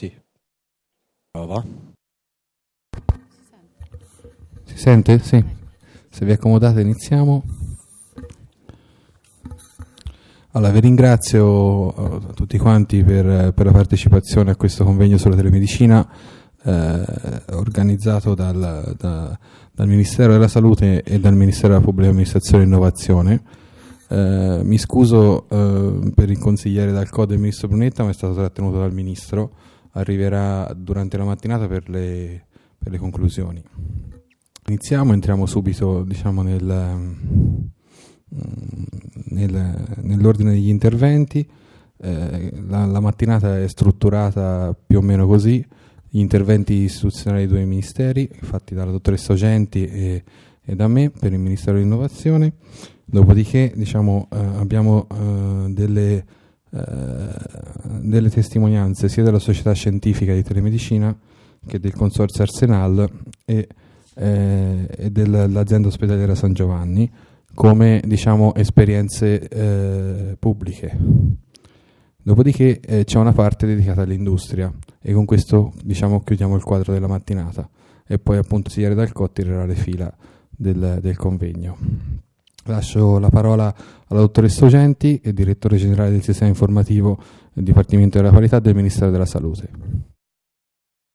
Sì. Prova. Si sente? Sì. Se vi accomodate iniziamo. Allora, vi ringrazio tutti quanti per la partecipazione a questo convegno sulla telemedicina organizzato dal Ministero della Salute e dal Ministero della Pubblica Amministrazione e Innovazione. Mi scuso per il consigliere dal COD del Ministro Brunetta, ma è stato trattenuto dal Ministro. Arriverà durante la mattinata per le conclusioni. Entriamo subito, diciamo, nell'ordine degli interventi. La mattinata è strutturata più o meno così: gli interventi istituzionali dei due ministeri fatti dalla dottoressa Ogenti e da me per il Ministero dell'Innovazione. Dopodiché, diciamo, abbiamo delle testimonianze sia della società scientifica di telemedicina che del consorzio Arsenal e dell'azienda ospedaliera San Giovanni, come, diciamo, esperienze pubbliche. Dopodiché c'è una parte dedicata all'industria, e con questo, diciamo, chiudiamo il quadro della mattinata, e poi appunto il consigliere Dal COD tirerà le fila del convegno. Lascio la parola alla dottoressa Ogenti, direttore generale del sistema informativo del Dipartimento della Qualità del Ministero della Salute.